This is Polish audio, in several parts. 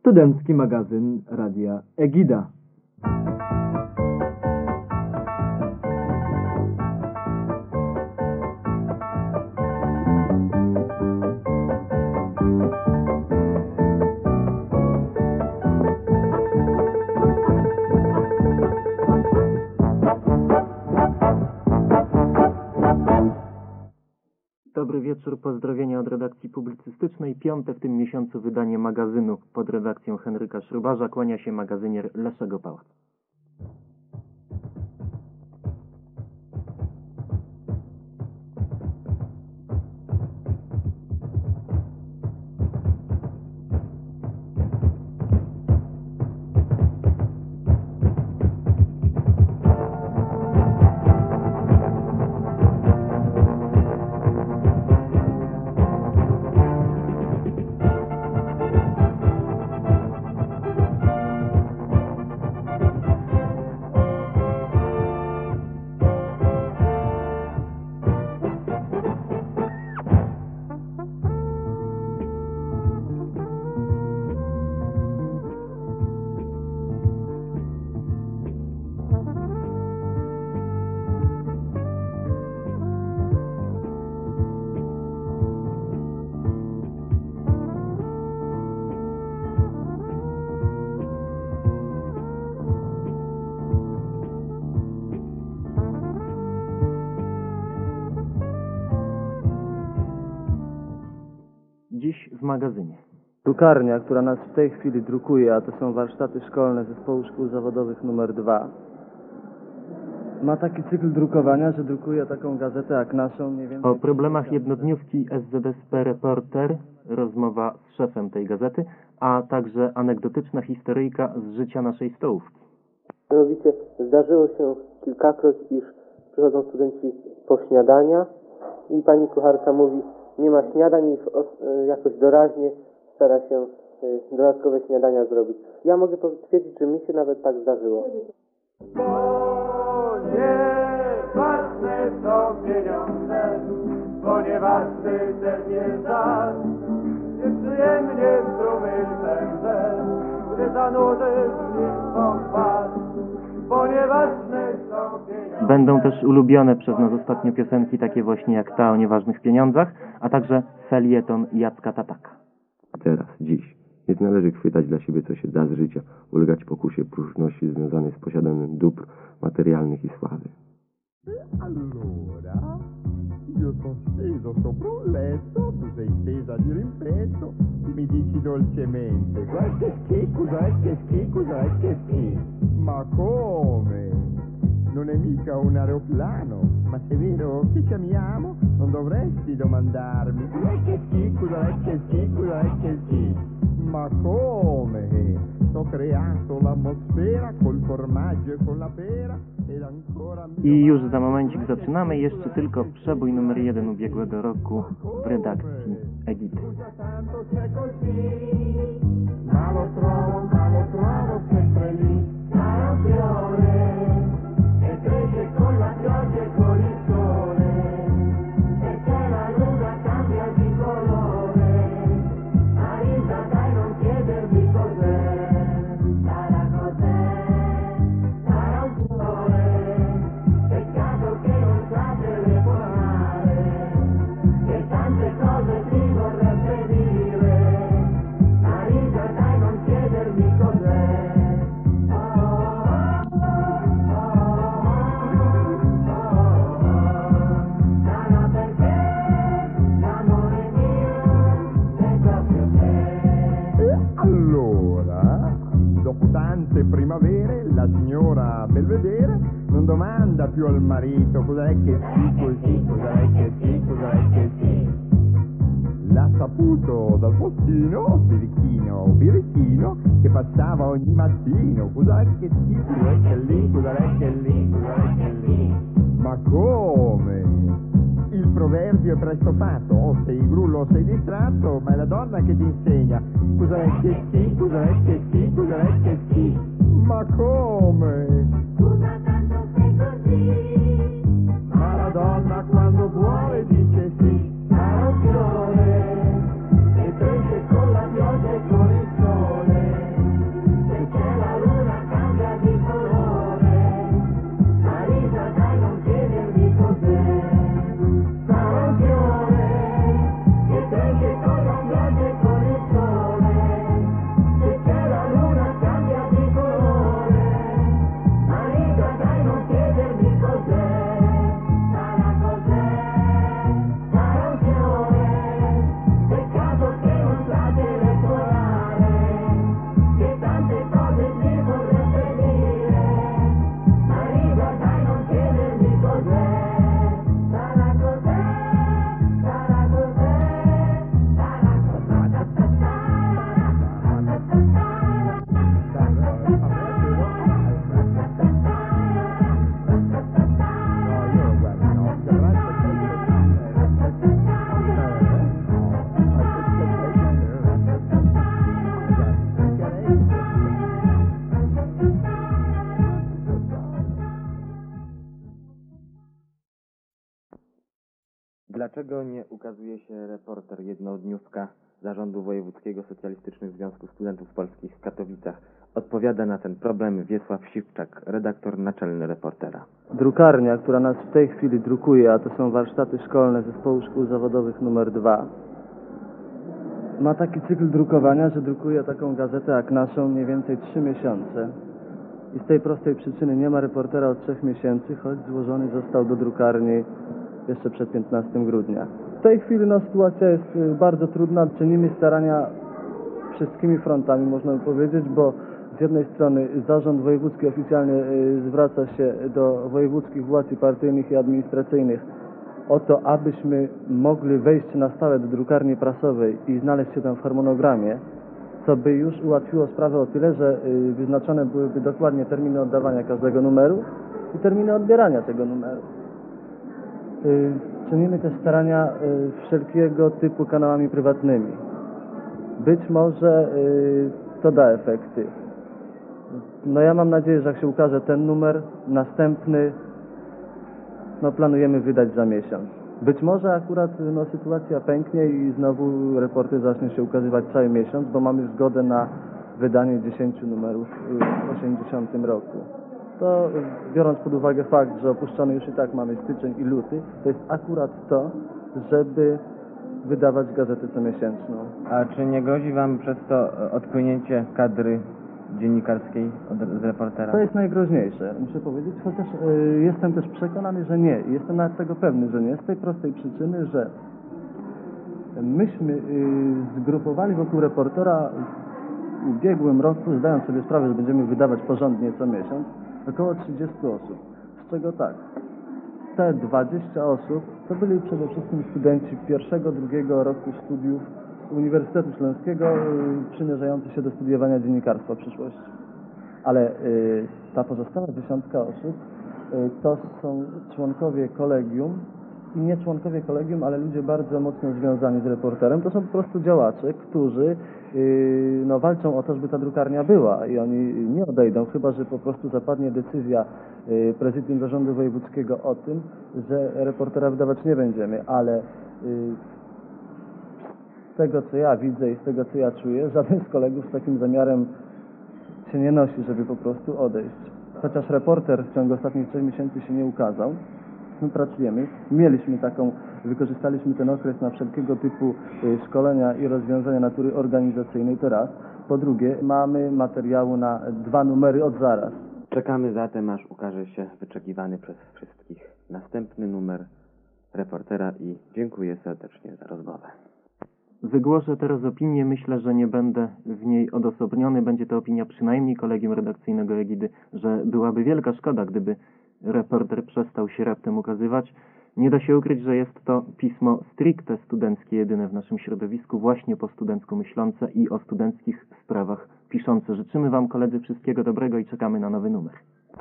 Studencki magazyn Radia Egida. Dobry wieczór, pozdrowienia od redakcji publicystycznej. Piąte w tym miesiącu wydanie magazynu pod redakcją Henryka Szrubarza. Kłania się magazynier Leszek Opałat. Dziś w magazynie. Drukarnia, która nas w tej chwili drukuje, a to są warsztaty szkolne Zespołu Szkół Zawodowych nr 2, ma taki cykl drukowania, że drukuje taką gazetę jak naszą mniej więcej. O problemach jednodniówki SZSP Reporter, rozmowa z szefem tej gazety, a także anegdotyczna historyjka z życia naszej stołówki. Mianowicie zdarzyło się kilkakroć, iż przychodzą studenci po śniadania i pani kucharka mówi: nie ma śniadań, i jakoś doraźnie stara się dodatkowe śniadania zrobić. Ja mogę potwierdzić, że mi się nawet tak zdarzyło. Ponieważne są pieniądze, ponieważ ty też nie znasz, nieprzyjemnie strumień pędzę, gdy zanurzysz w nich swą twarz. Ponieważne są pieniądze. Będą też ulubione przez nas ostatnio piosenki takie właśnie jak ta o nieważnych pieniądzach, a także felieton Jacka Tataka. Teraz, dziś, nie należy chwytać dla siebie, co się da z życia, ulegać pokusie próżności związanej z posiadaniem dóbr materialnych i sławy. Allora, io sono steso sopra un letto, tu sei stesa di rimpetto, tu mi dici dolcemente, guarda che schifo, che schifo, che schifo. Ma come? Non è mica un aeroplano, ma se è vero che ci amiamo, non dovresti domandarmi, che schifo, che schifo, che schifo. Ma come? Ho creato l'atmosfera col formaggio e con la pera ed ancora... I już za momencik zaczynamy, jeszcze tylko przebój numer 1 ubiegłego roku w redakcji Egity. Ma lo trovo sempre lì, sarà un fiore, e cresce con la pioggia e con il sole, e c'è la luna cambia di colore, Marisa dai non chiedermi cos'è, sarà un cuore, peccato che non sa telefonare, che tante cose ti vorrebbe dire, Marisa dai non chiedermi cos'è. Allora, dopo tante primavere, la signora Belvedere non domanda più al marito cos'è che sì, così, cos'è che sì, cos'è che sì. L'ha saputo dal postino, birichino, che passava ogni mattino, cos'è che sì, cos'è che lì, cos'è che lì, cos'è che lì. Ma come? Il proverbio è presto fatto, o sei grullo o sei distratto, ma è la donna che ti insegna cos'è che sì, cos'è che sì, cos'è che sì. Ma come? Scusa tanto sei così, Ma la donna quando vuole dice sì. sarà un fiore, e cresce con la pioggia e con il sole. Dlaczego nie ukazuje się reporter jednodniówka Zarządu Wojewódzkiego Socjalistycznych Związków Studentów Polskich w Katowicach? Odpowiada na ten problem Wiesław Siwczak, redaktor naczelny Reportera. Drukarnia, która nas w tej chwili drukuje, a to są warsztaty szkolne Zespołu Szkół Zawodowych nr 2, ma taki cykl drukowania, że drukuje taką gazetę jak naszą mniej więcej 3 miesiące. I z tej prostej przyczyny nie ma Reportera od 3 miesięcy, choć złożony został do drukarni jeszcze przed 15 grudnia. W tej chwili sytuacja jest bardzo trudna. Czynimy starania wszystkimi frontami, można by powiedzieć, bo z jednej strony Zarząd Wojewódzki oficjalnie zwraca się do wojewódzkich władz partyjnych i administracyjnych o to, abyśmy mogli wejść na stałe do drukarni prasowej i znaleźć się tam w harmonogramie, co by już ułatwiło sprawę o tyle, że wyznaczone byłyby dokładnie terminy oddawania każdego numeru i terminy odbierania tego numeru. Czynimy też starania wszelkiego typu kanałami prywatnymi. Być może to da efekty. Ja mam nadzieję, że jak się ukaże ten numer, następny planujemy wydać za miesiąc. Być może akurat sytuacja pęknie i znowu Reporter zacznie się ukazywać cały miesiąc, bo mamy zgodę na wydanie 10 numerów w 80 roku. To biorąc pod uwagę fakt, że opuszczony już i tak mamy styczeń i luty, to jest akurat to, żeby wydawać gazetę comiesięczną. A czy nie grozi Wam przez to odpłynięcie kadry dziennikarskiej z Reportera? To jest najgroźniejsze, muszę powiedzieć, chociaż jestem też przekonany, że nie. I jestem nawet tego pewny, że nie. Z tej prostej przyczyny, że myśmy zgrupowali wokół Reportera w ubiegłym roku, zdając sobie sprawę, że będziemy wydawać porządnie co miesiąc, około 30 osób. Z czego tak, te 20 osób to byli przede wszystkim studenci pierwszego, drugiego roku studiów Uniwersytetu Śląskiego przymierzający się do studiowania dziennikarstwa w przyszłości. Ale ta pozostała 10 osób to są członkowie kolegium i nie członkowie kolegium, ale ludzie bardzo mocno związani z Reporterem. To są po prostu działacze, którzy walczą o to, żeby ta drukarnia była i oni nie odejdą, chyba że po prostu zapadnie decyzja prezydium Zarządu Wojewódzkiego o tym, że Reportera wydawać nie będziemy, ale z tego co ja widzę i z tego co ja czuję, żaden z kolegów z takim zamiarem się nie nosi, żeby po prostu odejść. Chociaż Reporter w ciągu ostatnich 3 miesięcy się nie ukazał, my pracujemy, wykorzystaliśmy ten okres na wszelkiego typu szkolenia i rozwiązania natury organizacyjnej, to raz. Po drugie, mamy materiału na 2 numery od zaraz. Czekamy zatem, aż ukaże się wyczekiwany przez wszystkich następny numer Reportera i dziękuję serdecznie za rozmowę. Wygłoszę teraz opinię, myślę, że nie będę w niej odosobniony. Będzie to opinia przynajmniej kolegium redakcyjnego Egidy, że byłaby wielka szkoda, gdyby Reporter przestał się raptem ukazywać. Nie da się ukryć, że jest to pismo stricte studenckie, jedyne w naszym środowisku, właśnie po studencku myślące i o studenckich sprawach piszące. Życzymy Wam, koledzy, wszystkiego dobrego i czekamy na nowy numer.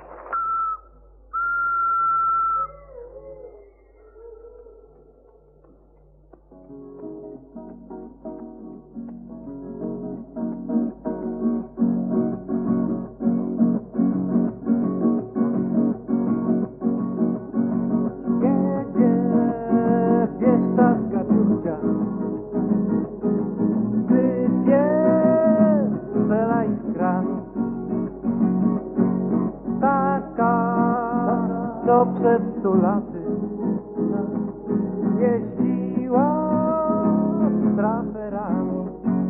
Co przed 100 laty jeździła z traferami.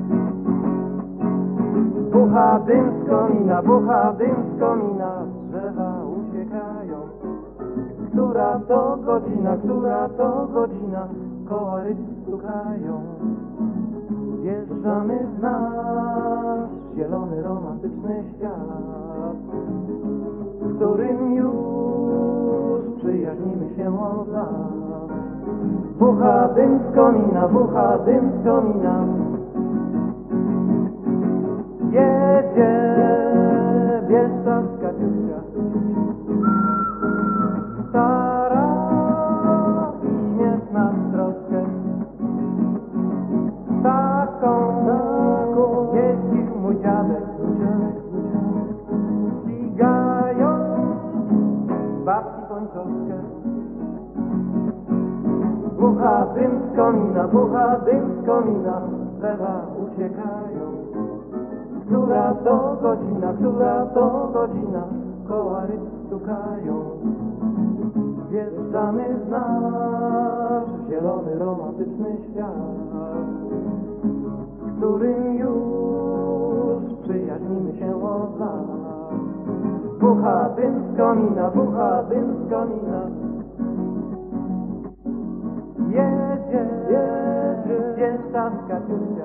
Bucha dym z komina, drzewa uciekają. Która to godzina, koła ryb stukają. Wjeżdżamy w nasz zielony, romantyczny świat, w którym już przyjaźnimy się od lat. Bucha dym z komina, jedzie bieszczadzka ciucia, stara i śmieszna troszkę. Taką jeździł mój dziadek, ścigają babci pończowskę. Bucha z komina, bucha dym z komina, drzewa uciekają. Która to godzina, kołary stukają. Wjeżdżamy w nasz zielony, romantyczny świat, w którym już przyjaźnimy się od lat. Bucha dym z komina, bucha dym z komina. Jedzie pieszczadka ciucia,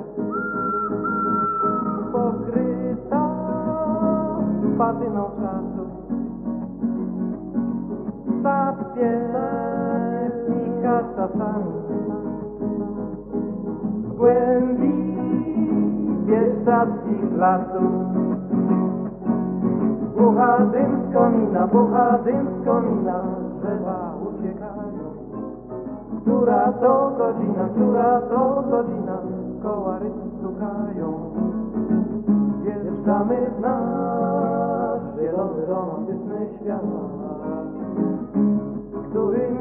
pokryta patyną czasu. Zaśpiewa czasami w głębi bieszczadzkich lasów. Bucha dym z komina, bucha dym z komina, drzewa uciekają. Która to godzina, kołary stukają. Wjeżdżamy w nasz zielony, romantyczny świat, w którym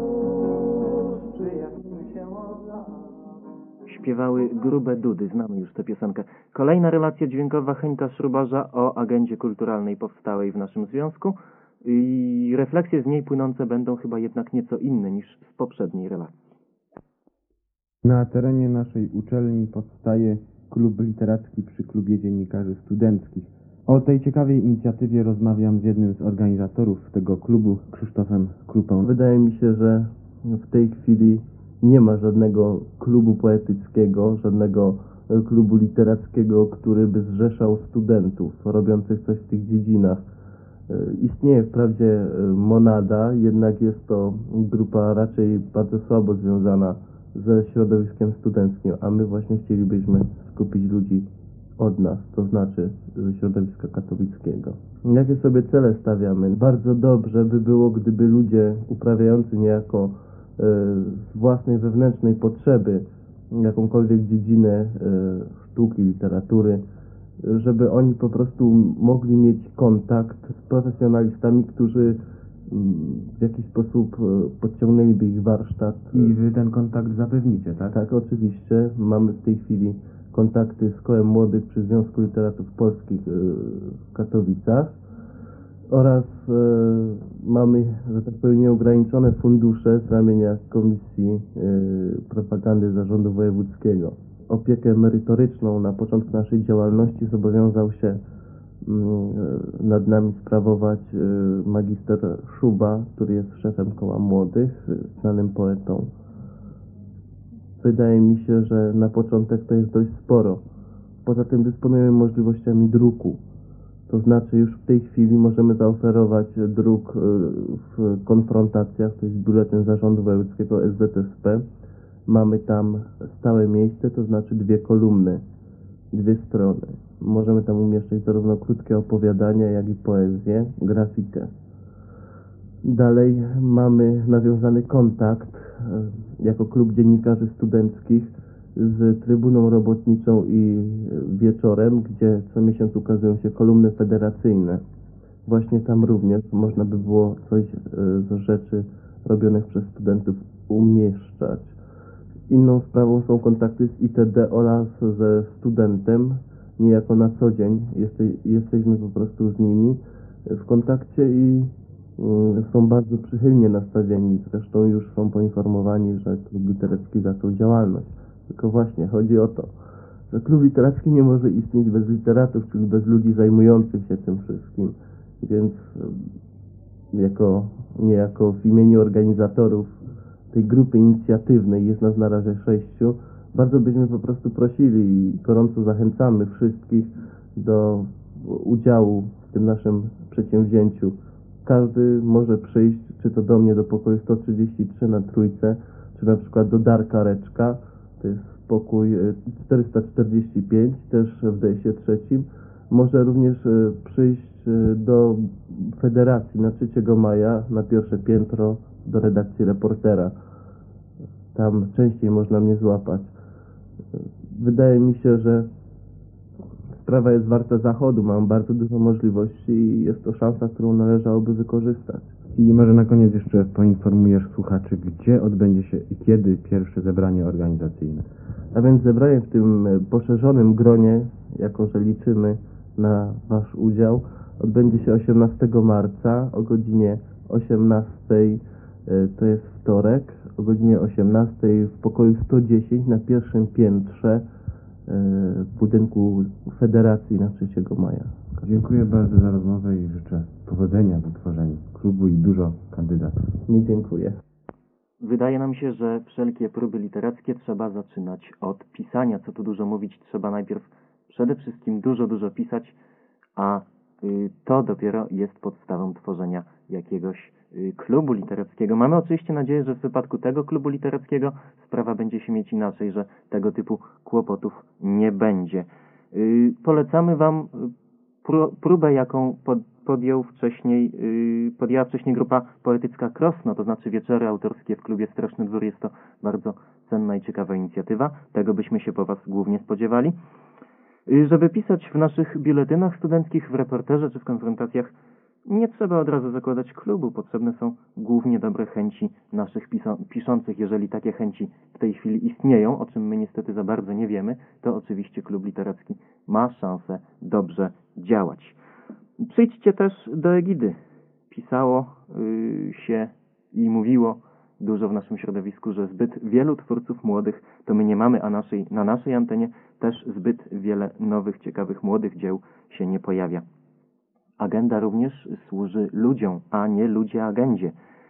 już przyjaźnimy się od lat. Śpiewały Grube Dudy, znamy już tę piosenkę. Kolejna relacja dźwiękowa Henka Szrubarza o agendzie kulturalnej powstałej w naszym związku i refleksje z niej płynące będą chyba jednak nieco inne niż z poprzedniej relacji. Na terenie naszej uczelni powstaje klub literacki przy Klubie Dziennikarzy Studenckich. O tej ciekawej inicjatywie rozmawiam z jednym z organizatorów tego klubu, Krzysztofem Krupą. Wydaje mi się, że w tej chwili nie ma żadnego klubu poetyckiego, żadnego klubu literackiego, który by zrzeszał studentów robiących coś w tych dziedzinach. Istnieje wprawdzie Monada, jednak jest to grupa raczej bardzo słabo związana ze środowiskiem studenckim, a my właśnie chcielibyśmy skupić ludzi od nas, to znaczy ze środowiska katowickiego. Jakie sobie cele stawiamy? Bardzo dobrze by było, gdyby ludzie uprawiający niejako z własnej wewnętrznej potrzeby jakąkolwiek dziedzinę sztuki, literatury, żeby oni po prostu mogli mieć kontakt z profesjonalistami, którzy w jakiś sposób podciągnęliby ich warsztat. I wy ten kontakt zapewnicie, tak? Tak, oczywiście. Mamy w tej chwili kontakty z Kołem Młodych przy Związku Literatów Polskich w Katowicach oraz mamy, że tak powiem, nieograniczone fundusze z ramienia Komisji Propagandy Zarządu Wojewódzkiego. Opiekę merytoryczną na początku naszej działalności zobowiązał się nad nami sprawować magister Szuba, który jest szefem Koła Młodych, znanym poetą. Wydaje mi się, że na początek to jest dość sporo. Poza tym dysponujemy możliwościami druku. To znaczy już w tej chwili możemy zaoferować druk w konfrontacjach, to jest biuletyn Zarządu Wojewódzkiego SZSP. Mamy tam stałe miejsce, to znaczy 2 kolumny, 2 strony. Możemy tam umieszczać zarówno krótkie opowiadania, jak i poezję, grafikę. Dalej mamy nawiązany kontakt jako Klub Dziennikarzy Studenckich z Trybuną Robotniczą i Wieczorem, gdzie co miesiąc ukazują się kolumny federacyjne. Właśnie tam również można by było coś z rzeczy robionych przez studentów umieszczać. Inną sprawą są kontakty z ITD oraz ze studentem, niejako na co dzień. Jesteśmy po prostu z nimi w kontakcie i są bardzo przychylnie nastawieni. Zresztą już są poinformowani, że klub literacki zaczął działalność. Tylko właśnie chodzi o to, że klub literacki nie może istnieć bez literatów, czyli bez ludzi zajmujących się tym wszystkim. Więc niejako w imieniu organizatorów tej grupy inicjatywnej, jest nas na razie 6, bardzo byśmy po prostu prosili i gorąco zachęcamy wszystkich do udziału w tym naszym przedsięwzięciu. Każdy może przyjść, czy to do mnie do pokoju 133 na Trójce, czy na przykład do Darka Reczka, to jest pokój 445, też w DS-ie 3. Może również przyjść do Federacji na 3 maja, na pierwsze piętro, do redakcji Reportera. Tam częściej można mnie złapać. Wydaje mi się, że sprawa jest warta zachodu. Mam bardzo dużo możliwości i jest to szansa, którą należałoby wykorzystać. I może na koniec jeszcze poinformujesz słuchaczy, gdzie odbędzie się i kiedy pierwsze zebranie organizacyjne. A więc zebranie w tym poszerzonym gronie, jako że liczymy na Wasz udział, odbędzie się 18 marca o godzinie 18, to jest wtorek, o godzinie 18 w pokoju 110 na pierwszym piętrze w budynku Federacji na 3 maja. Dziękuję bardzo za rozmowę i życzę powodzenia w utworzeniu klubu i dużo kandydatów. Nie dziękuję. Wydaje nam się, że wszelkie próby literackie trzeba zaczynać od pisania. Co tu dużo mówić, trzeba najpierw przede wszystkim dużo pisać, a to dopiero jest podstawą tworzenia jakiegoś klubu literackiego. Mamy oczywiście nadzieję, że w wypadku tego klubu literackiego sprawa będzie się mieć inaczej, że tego typu kłopotów nie będzie. Polecamy Wam próbę, jaką podjęła wcześniej grupa poetycka Krosno, to znaczy wieczory autorskie w klubie Straszny Dwór. Jest to bardzo cenna i ciekawa inicjatywa. Tego byśmy się po Was głównie spodziewali. Żeby pisać w naszych biuletynach studenckich, w reporterze czy w konfrontacjach, nie trzeba od razu zakładać klubu. Potrzebne są głównie dobre chęci naszych piszących. Jeżeli takie chęci w tej chwili istnieją, o czym my niestety za bardzo nie wiemy, to oczywiście klub literacki ma szansę dobrze działać. Przyjdźcie też do Egidy. Pisało się i mówiło dużo w naszym środowisku, że zbyt wielu twórców młodych to my nie mamy, a na naszej antenie też zbyt wiele nowych, ciekawych, młodych dzieł się nie pojawia. Agenda również służy ludziom, a nie ludzie agendzie,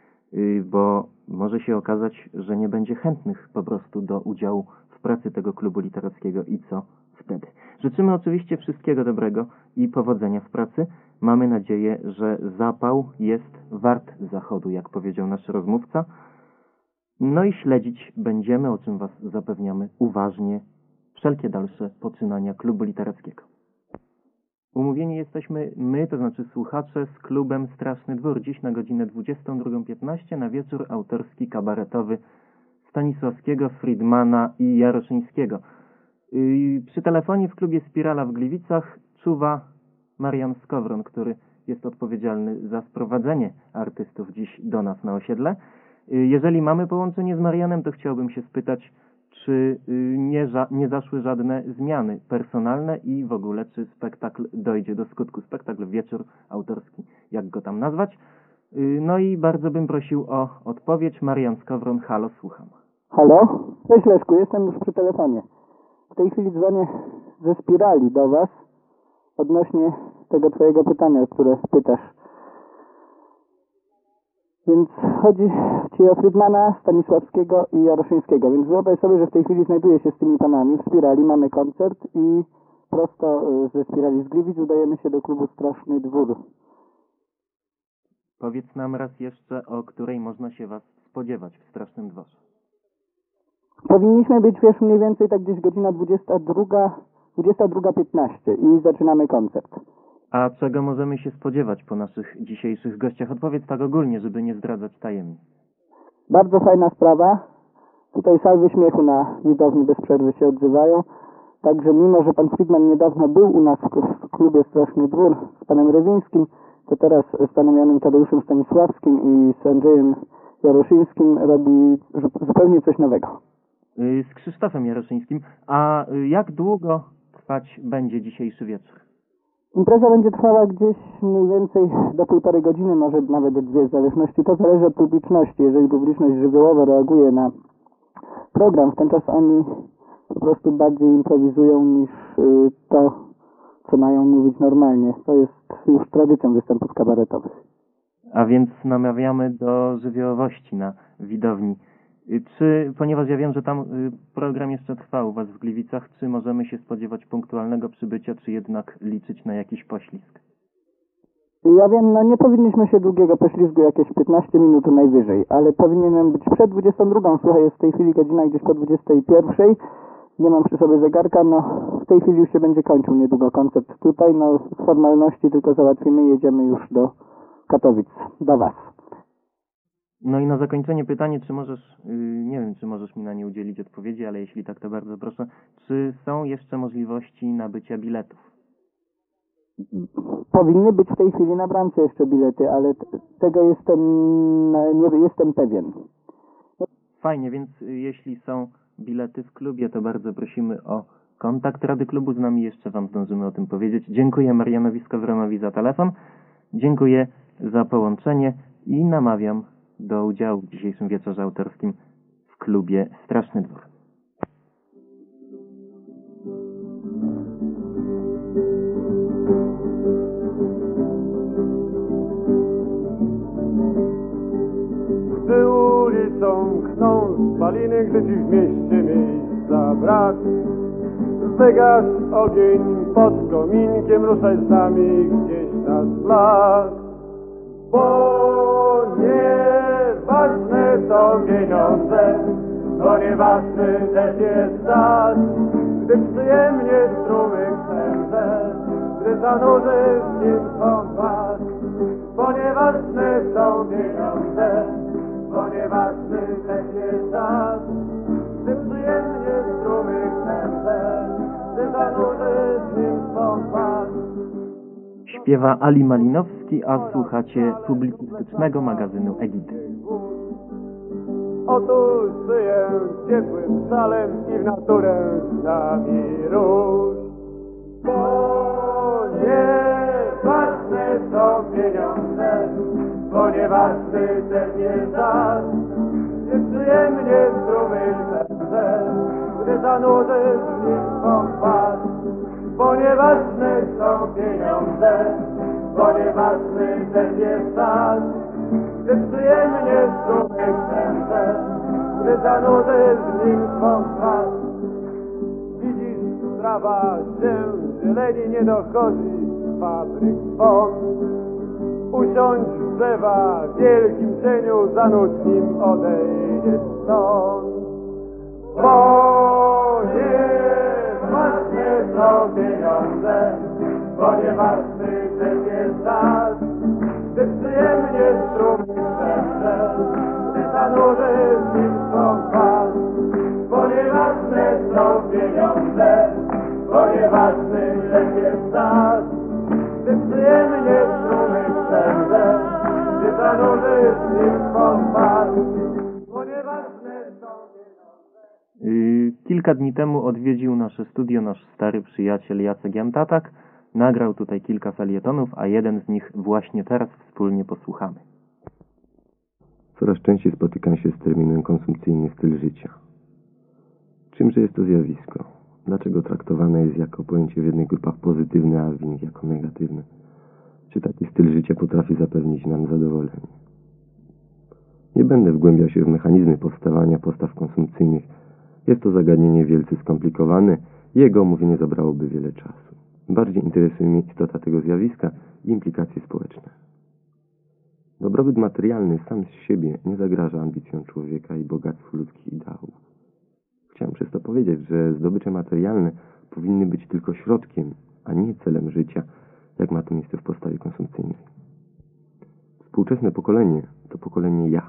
bo może się okazać, że nie będzie chętnych po prostu do udziału w pracy tego klubu literackiego i co wtedy. Życzymy oczywiście wszystkiego dobrego i powodzenia w pracy. Mamy nadzieję, że zapał jest wart zachodu, jak powiedział nasz rozmówca. No i śledzić będziemy, o czym Was zapewniamy, uważnie wszelkie dalsze poczynania klubu literackiego. Umówieni jesteśmy my, to znaczy słuchacze, z klubem Straszny Dwór. Dziś na godzinę 22:15 na wieczór autorski kabaretowy Stanisławskiego, Friedmana i Jaroszyńskiego. Przy telefonie w klubie Spirala w Gliwicach czuwa Marian Skowron, który jest odpowiedzialny za sprowadzenie artystów dziś do nas na osiedle. Jeżeli mamy połączenie z Marianem, to chciałbym się spytać, czy nie zaszły żadne zmiany personalne i w ogóle, czy spektakl dojdzie do skutku. Spektakl Wieczór Autorski, jak go tam nazwać. No i bardzo bym prosił o odpowiedź. Marian Skowron, halo, słucham. Halo? Cześć Leszku, jestem już przy telefonie. W tej chwili dzwonię ze Spirali do Was odnośnie tego Twojego pytania, o które pytasz. Więc chodzi Ci o Friedmana, Stanisławskiego i Jaroszyńskiego. Więc wyobraź sobie, że w tej chwili znajduję się z tymi panami w Spirali, mamy koncert i prosto ze Spirali z Gliwic udajemy się do klubu Straszny Dwór. Powiedz nam raz jeszcze, o której można się Was spodziewać w Strasznym Dworze. Powinniśmy być, wiesz, mniej więcej tak gdzieś godzina 22:15 i zaczynamy koncert. A czego możemy się spodziewać po naszych dzisiejszych gościach? Odpowiedz tak ogólnie, żeby nie zdradzać tajemnic. Bardzo fajna sprawa. Tutaj salwy śmiechu na widowni bez przerwy się odzywają. Także mimo, że pan Friedman niedawno był u nas w klubie Straszny Dwór z panem Rewińskim, to teraz z panem Janem Tadeuszem Stanisławskim i z Andrzejem Jaroszyńskim robi zupełnie coś nowego. Z Krzysztofem Jaroszyńskim. A jak długo trwać będzie dzisiejszy wieczór? Impreza będzie trwała gdzieś mniej więcej do 1,5 godziny, może nawet 2, w zależności. To zależy od publiczności. Jeżeli publiczność żywiołowo reaguje na program, w ten czas oni po prostu bardziej improwizują niż to, co mają mówić normalnie. To jest już tradycją występów kabaretowych. A więc namawiamy do żywiołowości na widowni. Czy, ponieważ ja wiem, że tam program jeszcze trwa u Was w Gliwicach, czy możemy się spodziewać punktualnego przybycia, czy jednak liczyć na jakiś poślizg? Ja wiem, no nie powinniśmy się długiego poślizgu, jakieś 15 minut najwyżej, ale powinienem być przed 22. Słuchaj, jest w tej chwili godzina gdzieś po 21. Nie mam przy sobie zegarka, no w tej chwili już się będzie kończył niedługo koncert tutaj, no formalności tylko załatwimy, jedziemy już do Katowic, do Was. No i na zakończenie pytanie, czy możesz, nie wiem, czy możesz mi na nie udzielić odpowiedzi, ale jeśli tak, to bardzo proszę, czy są jeszcze możliwości nabycia biletów? Powinny być w tej chwili na bramce jeszcze bilety, ale tego nie jestem pewien. Fajnie, więc jeśli są bilety w klubie, to bardzo prosimy o kontakt Rady Klubu z nami. Jeszcze Wam zdążymy o tym powiedzieć. Dziękuję Marianowi Skowronowi za telefon. Dziękuję za połączenie i namawiam do udziału w dzisiejszym wieczorze autorskim w klubie Straszny Dwór. Gdy ulicą chcą spaliny, gdy ci w mieście miejsca brak, wygasz ogień pod kominkiem, ruszaj z nami gdzieś na szlak. Bo nieważne są pieniądze, bo nieważny też jest czas, gdy przyjemnie strumyk serce, gdy zanurzy w nim swą twarz. Bo nieważne są pieniądze, bo nieważny też jest czas, gdy przyjemnie strumyk serce, gdy zanurzy w nim swą twarz. Śpiewa Ali Malinowski, a słuchacie publicystycznego magazynu Egidy. Otóż żyję ciepłym szalem i w naturę z nami rusz. Bo nieważne są pieniądze, bo nieważny ten jest czas, gdy przyjemnie strumyk serce, gdy zanurzy w nim swą twarz. Bo nieważne są pieniądze, bo nieważny ten jest czas, gdy przyjemnie strumyk serce, gdy zanurzy w nim swą twarz. Widzisz, trawa się zieleni nie dochodzi z fabryk swąd. Usiądź w drzewa w wielkim cieniu, zanudź nim odejdziesz stąd. Bo nieważne są pieniądze, bo nieważny ten jest czas, gdy przyjemnie strumyk serce, gdy zanurzy w nim swą twarz. Bo nieważne są pieniądze, bo nieważny ten jest czas, gdy przyjemnie strumyk serce, gdy zanurzy w nim swą twarz. Bo nieważne są Kilka dni temu odwiedził nasze studio nasz stary przyjaciel Jacek Jantatak. Nagrał tutaj kilka felietonów, a jeden z nich właśnie teraz wspólnie posłuchamy. Coraz częściej spotykam się z terminem konsumpcyjny styl życia. Czymże jest to zjawisko? Dlaczego traktowane jest jako pojęcie w jednych grupach pozytywne, a w innych jako negatywne? Czy taki styl życia potrafi zapewnić nam zadowolenie? Nie będę wgłębiał się w mechanizmy powstawania postaw konsumpcyjnych. Jest to zagadnienie wielce skomplikowane i jego omówienie zabrałoby wiele czasu. Bardziej interesuje mnie istota tego zjawiska i implikacje społeczne. Dobrobyt materialny sam z siebie nie zagraża ambicjom człowieka i bogactwu ludzkich ideałów. Chciałem przez to powiedzieć, że zdobycze materialne powinny być tylko środkiem, a nie celem życia, jak ma to miejsce w postawie konsumpcyjnej. Współczesne pokolenie to pokolenie ja.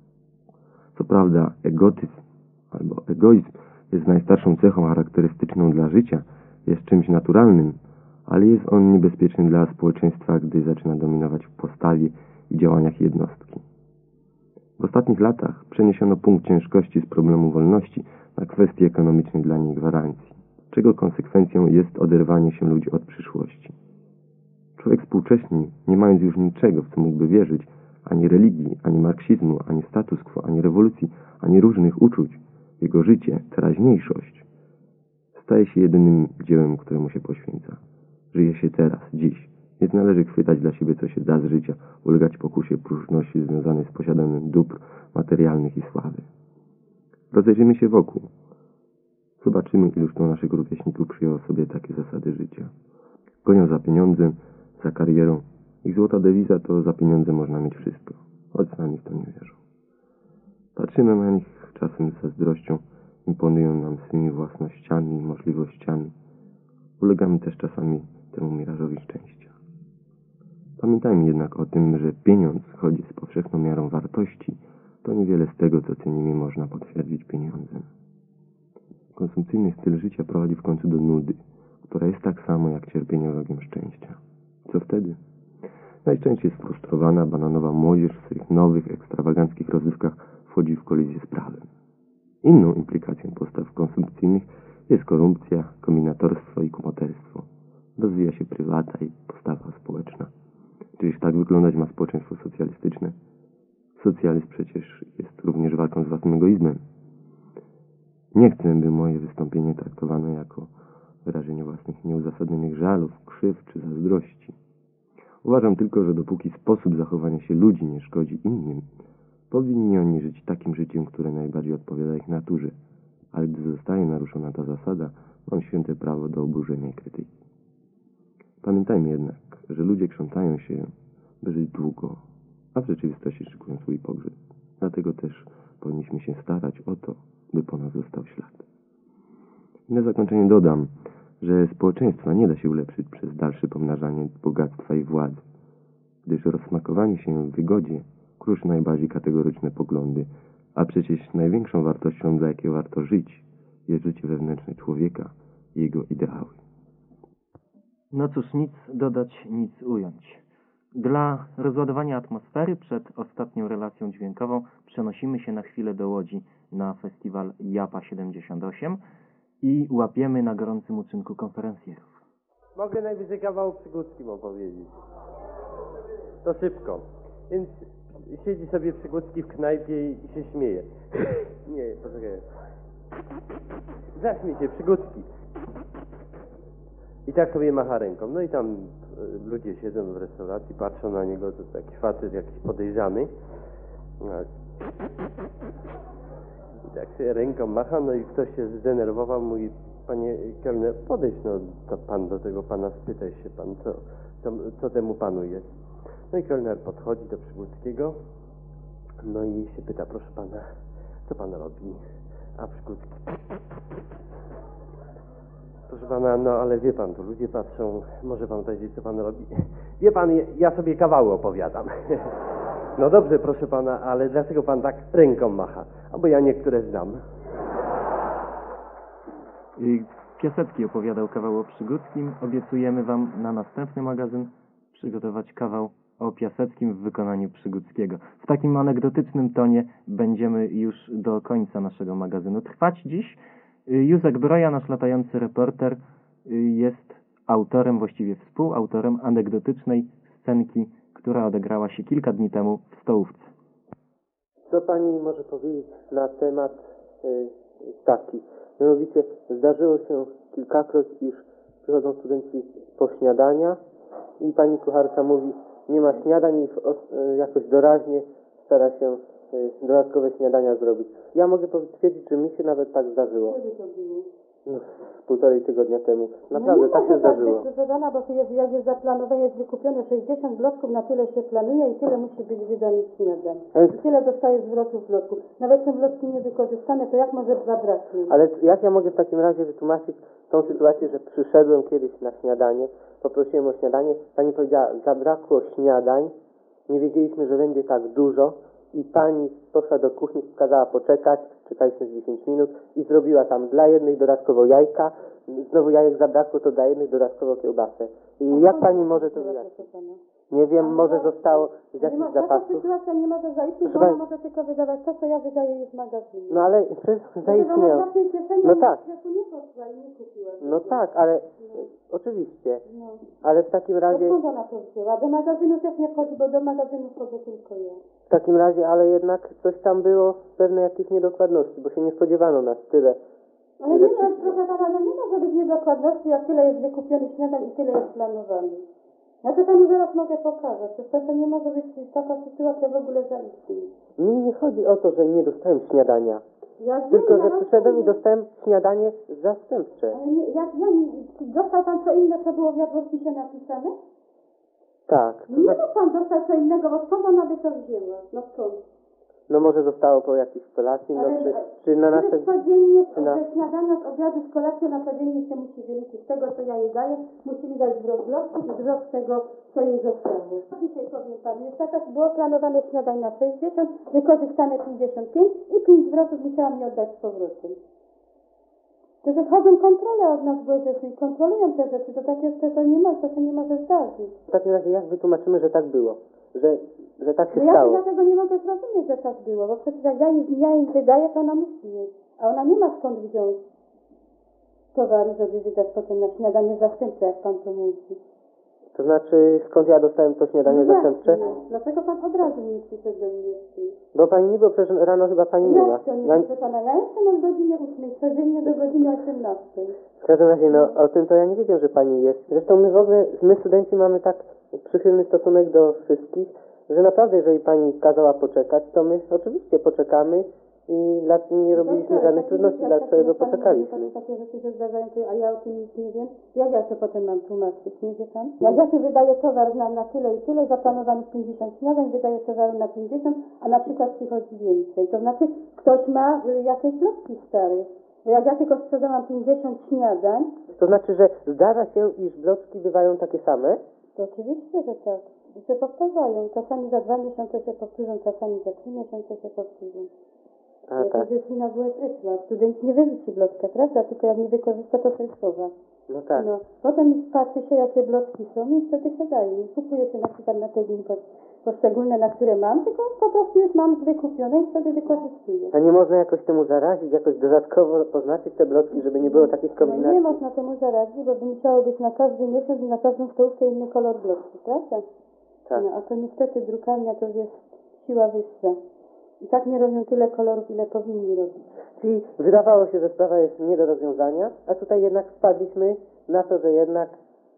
Co prawda egotyzm albo egoizm jest najstarszą cechą charakterystyczną dla życia, jest czymś naturalnym, ale jest on niebezpieczny dla społeczeństwa, gdy zaczyna dominować w postawie i działaniach jednostki. W ostatnich latach przeniesiono punkt ciężkości z problemu wolności na kwestię ekonomicznej dla niej gwarancji, czego konsekwencją jest oderwanie się ludzi od przyszłości. Człowiek współcześni, nie mając już niczego, w co mógłby wierzyć, ani religii, ani marksizmu, ani status quo, ani rewolucji, ani różnych uczuć, jego życie, teraźniejszość, staje się jedynym dziełem, któremu się poświęca. Żyje się teraz, dziś. Nie należy chwytać dla siebie, co się da z życia, ulegać pokusie próżności związanej z posiadaniem dóbr materialnych i sławy. Rozejrzyjmy się wokół. Zobaczymy, iluż to naszych rówieśników przyjęło sobie takie zasady życia. Gonią za pieniądzem, za karierą. Ich złota dewiza to za pieniądze można mieć wszystko. Choć sami w to nie wierzą. Patrzymy na nich czasem z zazdrością, imponują nam swymi własnościami i możliwościami. Ulegamy też czasami temu mirażowi szczęścia. Pamiętajmy jednak o tym, że pieniądz, choć z powszechną miarą wartości, to niewiele z tego, co cenimy, można potwierdzić pieniądzem. Konsumpcyjny styl życia prowadzi w końcu do nudy, która jest tak samo jak cierpienie wrogiem szczęścia. Coraz częściej sfrustrowana bananowa młodzież w swych nowych, ekstrawaganckich rozrywkach wchodzi w kolizję z prawem. Inną implikacją postaw konsumpcyjnych jest korupcja, kombinatorstwo i kumoterstwo. Rozwija się prywata i postawa społeczna. Czyż tak wyglądać ma społeczeństwo socjalistyczne? Socjalizm przecież jest również walką z własnym egoizmem. Nie chcę, by moje wystąpienie traktowano jako wyrażenie własnych nieuzasadnionych żalów, krzywd czy zazdrości. Uważam tylko, że dopóki sposób zachowania się ludzi nie szkodzi innym, powinni oni żyć takim życiem, które najbardziej odpowiada ich naturze. Ale gdy zostaje naruszona ta zasada, mam święte prawo do oburzenia i krytyki. Pamiętajmy jednak, że ludzie krzątają się, by żyć długo, a w rzeczywistości szykują swój pogrzeb. Dlatego też powinniśmy się starać o to, by po nas został ślad. I na zakończenie dodam, że społeczeństwa nie da się ulepszyć przez dalsze pomnażanie bogactwa i władzy, gdyż rozsmakowanie się w wygodzie kruszy najbardziej kategoryczne poglądy, a przecież największą wartością, dla jakiej warto żyć, jest życie wewnętrzne człowieka i jego ideały. No cóż, nic dodać, nic ująć. Dla rozładowania atmosfery przed ostatnią relacją dźwiękową przenosimy się na chwilę do Łodzi na festiwal Japa 78 i łapiemy na gorącym uczynku konferencjerów. Mogę najwyżej kawał Przygódzkim opowiedzieć. To szybko. Więc siedzi sobie Przygódzki w knajpie i się śmieje. Nie, poczekaj. Zaśmiej się, Przygódzki. I tak sobie macha ręką. No i tam ludzie siedzą w restauracji, patrzą na niego, to taki facet jakiś podejrzany. I tak sobie ręką macha, no i ktoś się zdenerwował, mówi: panie kelner, podejdź no to pan do tego pana, spytaj się pan, co temu panu jest. No i kelner podchodzi do Przygódzkiego, no i się pyta: proszę pana, co pan robi? A Przygódzki: proszę pana, no ale wie pan, tu ludzie patrzą, może pan powiedzieć, co pan robi? Wie pan, ja sobie kawały opowiadam. No dobrze, proszę pana, ale dlaczego pan tak ręką macha? A bo ja niektóre znam. Piasecki opowiadał kawał o Przygódzkim. Obiecujemy wam na następny magazyn przygotować kawał o Piaseckim w wykonaniu Przygódzkiego. W takim anegdotycznym tonie będziemy już do końca naszego magazynu trwać dziś. Józek Broja, nasz latający reporter, jest autorem, właściwie współautorem anegdotycznej scenki, która odegrała się kilka dni temu w Stołówce. Co pani może powiedzieć na temat taki? Mianowicie zdarzyło się kilkakroć, iż przychodzą studenci po śniadania i pani kucharka mówi: nie ma śniadań, i jakoś doraźnie stara się dodatkowe śniadania zrobić. Ja mogę stwierdzić, że mi się nawet tak zdarzyło. Kiedy to było? No, 1,5 tygodnia temu. Naprawdę tak się zdarzyło. Proszę pana, bo jak jest zaplanowane, jest wykupione 60 bloczków, na tyle się planuje i tyle musi być wydanych śniadań. I tyle dostaje zwrotów bloczków. Nawet są bloczki niewykorzystane, to jak może zabraknie? Ale jak ja mogę w takim razie wytłumaczyć tą sytuację, że przyszedłem kiedyś na śniadanie, poprosiłem o śniadanie, pani powiedziała: zabrakło śniadań, nie wiedzieliśmy, że będzie tak dużo, i pani poszła do kuchni, kazała poczekać, czekaliśmy z 10 minut i zrobiła tam dla jednych dodatkowo jajka, znowu jajek zabrakło, to dla jednych dodatkowo kiełbasę. I jak pani może to wyjaśnić? Nie wiem, może zostało z jakichś zapasów. Taka sytuacja nie może zaistnieć, bo ona może tylko wydawać to, co ja wydaję jej z magazynu. No ale przecież zaistniał. No tak. No tak, ale oczywiście. Ale w takim razie... Skąd ona to wzięła? Do magazynu też nie wchodzi, bo do magazynu wchodzę tylko ja. W takim razie, ale jednak coś tam było, pewne jakieś niedokładności, bo się nie spodziewano nas tyle. Ale nie ma, proszę pana, no nie może być niedokładności, jak tyle jest wykupionych śniadań i tyle jest planowanych. Ja to panu zaraz mogę pokazać. To nie może być taka sytuacja w ogóle zaistnieć. Mi nie chodzi o to, że nie dostałem śniadania. Tylko, że przyszedłem i dostałem śniadanie zastępcze. Ale nie, dostał pan co inne, co było w jadłospisie napisane? Tak. Nie mógł pan dostać co innego, bo skąd ona by to wzięła? No skąd? No może zostało po jakiejś kolacji, no czy na następnym... Codziennie ze śniadania, z obiadu, z kolacji na codziennie się musi wyliczyć. Z tego, co ja jej daję, musi mi dać zwrot bloczków i zwrot tego, co jej zostało. Dzisiaj powiem panu, jest tak, było planowane śniadań na 60, wykorzystane 55 i 5 zwrotów musiała mi oddać z powrotem. Przecież chodzą kontrole od nas w WSS i kontrolują te rzeczy, to takie to nie ma, to się nie może zdarzyć. W takim razie jak wytłumaczymy, że tak było? Że tak się No ja stało? dlatego nie mogę zrozumieć, że tak było, bo przecież jak ja im wydaję, to ona musi mieć, a ona nie ma skąd wziąć towaru, żeby wydać potem na śniadanie zastępcze, jak pan to mówi. To znaczy, skąd ja dostałem to śniadanie zastępcze? Dlaczego pan od razu nie przyszedł do mnie? Bo pani nie było, przecież rano chyba pani była. Jak to nie, proszę pana, ja jestem od godziny 8, codziennie do godziny 18. W każdym razie, no o tym to ja nie wiedziałem, że pani jest. Zresztą my studenci mamy tak przychylny stosunek do wszystkich, że naprawdę jeżeli pani kazała poczekać, to my oczywiście poczekamy i nie robiliśmy żadnych trudności, dlaczego poczekaliśmy. Takie rzeczy się zdarzają, a ja o tym nic nie wiem. Jak ja to potem mam tłumaczyć, nie wie pan? Jak ja tu wydaję towar na tyle i tyle, zaplanowanych 50 śniadań, wydaję towaru na 50, a na przykład przychodzi więcej. To znaczy, ktoś ma jakieś lotki stare. Bo jak ja tylko sprzedałam 50 śniadań... To znaczy, że zdarza się, iż bloczki bywają takie same? To oczywiście, że tak. I się powtarzają. Czasami za 2 miesiące się powtórzą, czasami za 3 miesiące się powtórzą. A tak. To jest na WSS, a student nie wyrzuci bloczkę, prawda? Tylko jak nie wykorzysta, to sobie schowa. No tak. No. Potem patrzy się, jakie bloczki są i wtedy się daje. Kupuje się na przykład na te dni poszczególne, na które mam, tylko po prostu już mam wykupione i wtedy wykorzystuję. A nie można jakoś temu zarazić, jakoś dodatkowo poznaczyć te bloczki, żeby nie było takich kombinacji? No nie można temu zarazić, bo by musiało być na każdy miesiąc i na każdą stołówkę inny kolor bloczki, prawda? Tak. No, a to niestety drukarnia to jest siła wyższa. I tak nie robią tyle kolorów, ile powinni robić. Czyli wydawało się, że sprawa jest nie do rozwiązania, a tutaj jednak wpadliśmy na to, że jednak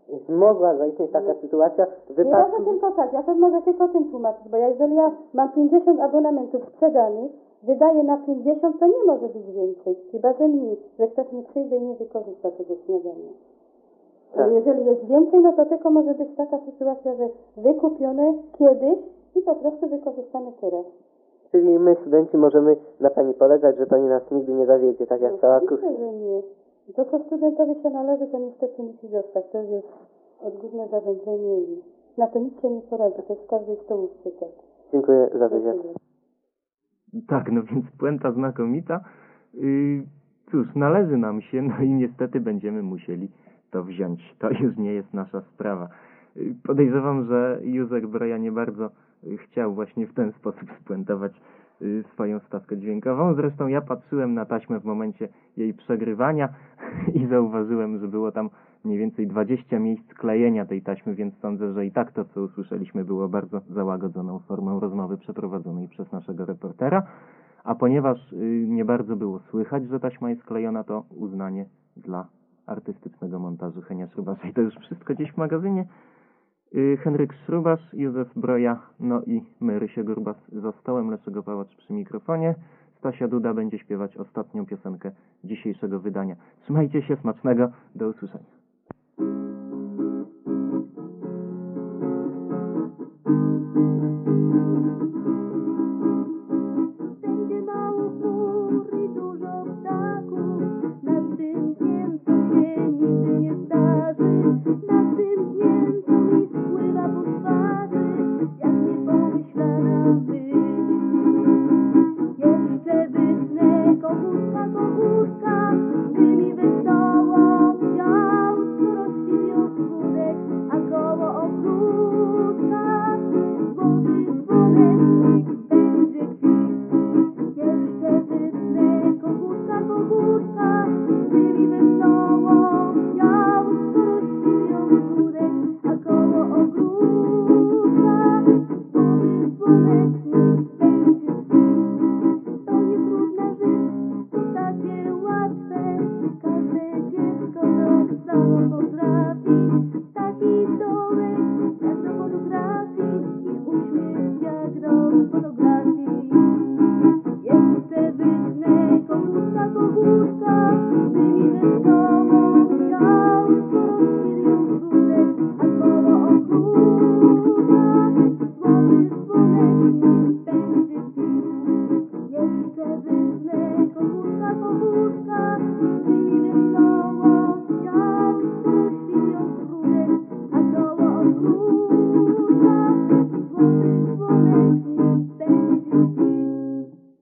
mogła zaistnieć taka sytuacja w Nie wypadku... może tylko tak, ja to mogę tylko tym tłumaczyć, bo jeżeli ja mam 50 abonamentów sprzedanych, wydaję na 50, to nie może być więcej, chyba że mniej, że ktoś nie przyjdzie i nie wykorzysta tego śniadania. Tak. Ale jeżeli jest więcej, no to tylko może być taka sytuacja, że wykupione kiedyś i po prostu wykorzystane teraz. Czyli my, studenci, możemy na pani polegać, że pani nas nigdy nie zawiedzie, tak jak cała kuchnia. Oczywiście, że nie. To, co studentowi się należy, to niestety musi zostać. To jest odgórne zarządzenie i na to nic się nie poradzi. To jest w każdej stołówce tak. Dziękuję za wywiad. Tak, no więc puenta znakomita. Cóż, należy nam się, no i niestety będziemy musieli to wziąć. To już nie jest nasza sprawa. Podejrzewam, że Józef Broja nie bardzo chciał właśnie w ten sposób spuentować swoją stawkę dźwiękową. Zresztą ja patrzyłem na taśmę w momencie jej przegrywania i zauważyłem, że było tam mniej więcej 20 miejsc klejenia tej taśmy, więc sądzę, że i tak to, co usłyszeliśmy, było bardzo załagodzoną formą rozmowy przeprowadzonej przez naszego reportera. A ponieważ nie bardzo było słychać, że taśma jest klejona, to uznanie dla artystycznego montażu Henia Śrubasza. I to już wszystko dziś w magazynie. Henryk Śrubasz, Józef Broja, no i my, Rysio Gurbas, za stołem, Leszek Pałacz przy mikrofonie. Stasia Duda będzie śpiewać ostatnią piosenkę dzisiejszego wydania. Trzymajcie się, smacznego, do usłyszenia.